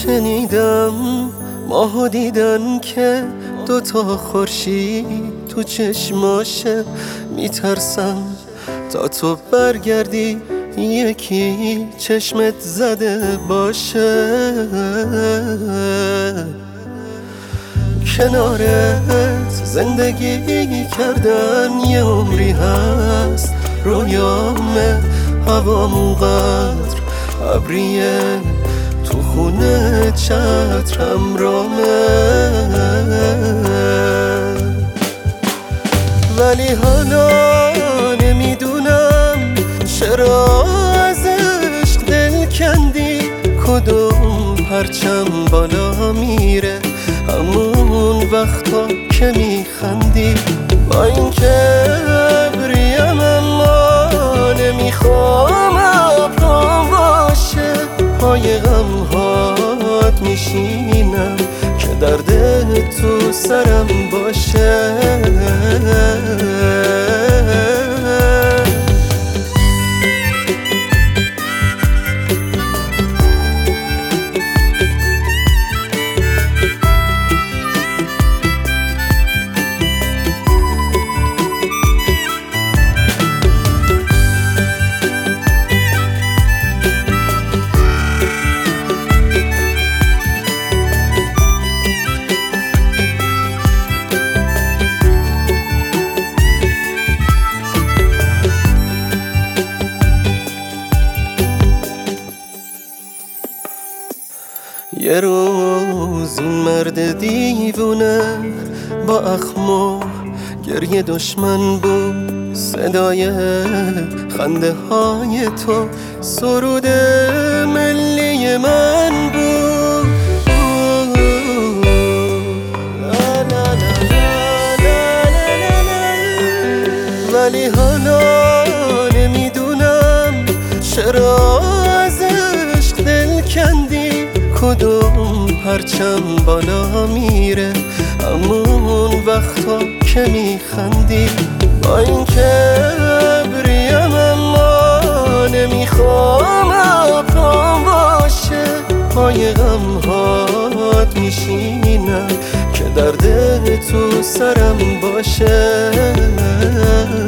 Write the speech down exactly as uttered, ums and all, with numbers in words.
شنیدم ماهو دیدن که دوتا خورشید تو چشماشه. میترسم تا تو برگردی یکی چشمت زده باشه. کنارت زندگی کردن یه عمری هست، رویامه هوام قدر ابریه تو خونه چترم رامه. ولی حالا نمیدونم چرا از عشق دل کندی، کدوم پرچم بالا میره همون وقتا که میخندی. با اینکه ابریم اما نمیخوام ابرام باشه، پای غمهات میشینم که درد تو سرم باشه. یه روز این مرد دیوونه با اخم و گریه دشمن بود، صدای خنده های تو سرود ملی من بود. ولی حالا نمیدونم چرا از عشق دل کندی، کدوم پرچم بالا میره همون وقتا که میخندی. با اینکه ابریم اما نمیخوام ابرام باشه، پای غمهات میشینم که درد تو سرم باشه.